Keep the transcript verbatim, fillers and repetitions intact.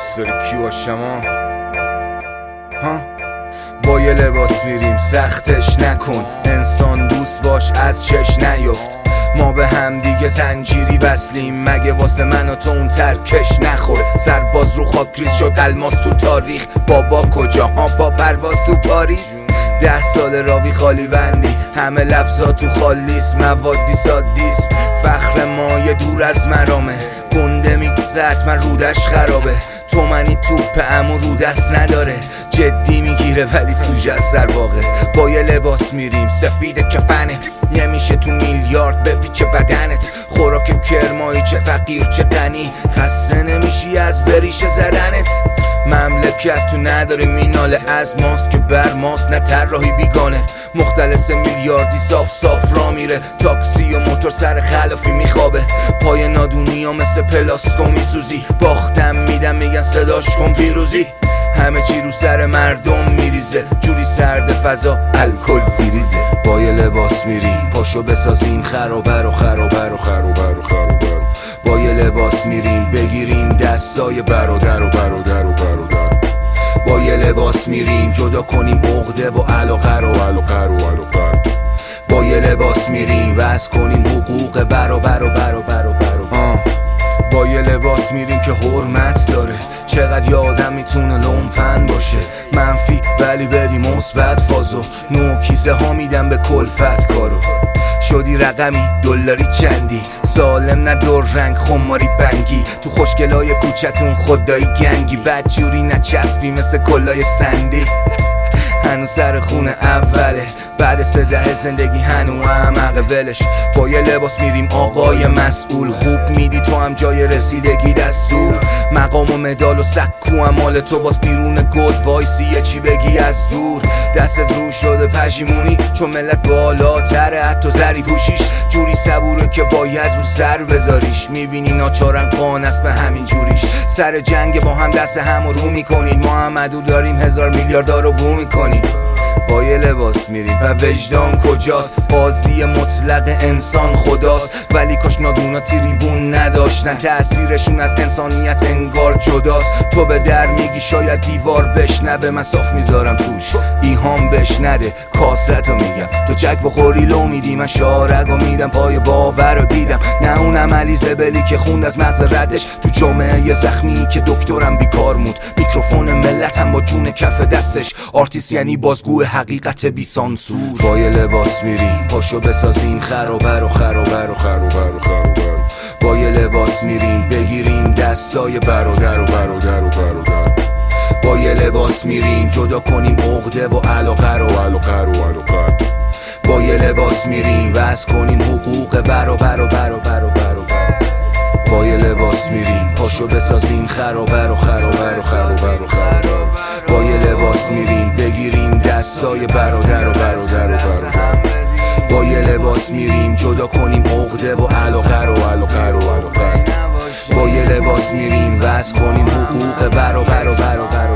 دوست داری کی باشم ها؟ با یه لباس میریم سختش نکن، انسان دوست باش از چش نیفت. ما به هم دیگه زنجیری وصلیم، مگه واسه من و تو اون ترکش نخور. سرباز رو خاک ریز شد الماس تو تاریخ، بابا کجا ها با پرواز تو پاریس. ده سال راوی خالی بندی، همه لفظا تو خالیس، موادی سادیسم. فخر ما یه دور از مرامه، گنده میگوزه حتما رودش خرابه. تو منی توپ امو رو دست نداره، جدی میگیره ولی سوژه از در واقع. با یه لباس میریم سفید کفنه، نمیشه تو میلیارد بپیچه بدنت. خوراک کرمایی چه فقیر چه غنی، خسته نمیشی از بریشه زدنت. مملکت تو نداره میناله از ماست که بر ماست، نه طراحی بیگانه. مختلس میلیاردی صاف صاف را میره، تاکسی و موتور سر خلافی میخوابه. پای نادونی ها مثل پلاسکو میسوزی، باختم میدم میگن صداش کن پیروزی. همه چی رو سر مردم میریزه، جوری سرد فضا الکل فریزه. با یه لباس میریم پاشو بسازیم خرابر و خرابر و خرابر و خرابر. با یه لباس میریم بگیریم دستای برادر و برادر و برادر. با یه لباس میریم جدا کنیم عقده و علاقه رو علاقه رو علاقه. با یه لباس میریم وضع کنیم حقوق برابر و برابر و برابر. با یه لباس میریم که حرمت داره، چقدر یه آدم میتونه لومپن باشه. منفی ولی بدی مثبت فازو، نو کیسه ها میدم به کلفت کارو. شدی رقمی دلاری چندی، سالم نه دور رنگ خماری بنگی. تو خوشگلای کوچتون خدایی گنگی، بدجوری نچسبی مثل کلای سندی. هنوز سر خونه اوله، بعد سه دهه زندگی هنو هم عقل ولش. با یه لباس میریم آقای مسئول، خوب میدی تو هم جای رسیدگی دستور. مقام و مدال و سکو هم مال تو، باز بیرون گود وایسی یه چی بگی از دور. دستت رو شده پشیمونی چون ملت بالاتره، حتی زری پوشیش جوری صبوره که باید رو سر بذاریش. میبینی ناچارن قان است به همین جوریش، سر جنگ با هم دست هم رو میکنید. ما هم عدو داریم هزار میلیاردها رو بو میکنیم. با یه لباس میریم و وجدان کجاست، بازی مطلق انسان خداست. ولی کاش نادونا تریبون نداشتن، تأثیرشون از انسانیت انگار جداست. تو به در میگی شاید دیوار بشنوه، من صاف میذارم توش ایهام بشنده. کاستو میگم تو چک بخوری لو میدی، من شارگو میدم پای باور رو دیدم. نه اونم علی زبلی که خوند از مغز ردش، تو جامعه یه زخمی که دکترم بیکار مود. میکروفون ملتم با جون کف دستش، آرتیست یعنی بازگو حقیقت بی سانسور. با یه لباس میریم پاشو بسازیم خرابر و خرابر و خرابر و خرابر. با یه لباس میریم بگیریم دستای برادر و برادر و برادر. با یه لباس میریم جدا کنیم عقده و علاقه رو علاقه رو علاقه. با یه لباس میریم وضع کنیم حقوق برابر و برابر و برابر. با یه لباس میریم پاشو بسازیم خرابر و خرابر و خرابر و خرابر. با یه لباس میریم بگیریم دستای برادر و برادر و برادر. با یه لباس میریم جدا کنیم عقده و علاقه رو علاقه رو علاقه. با یه لباس میریم وضع کنیم حقوق برابر و برابر.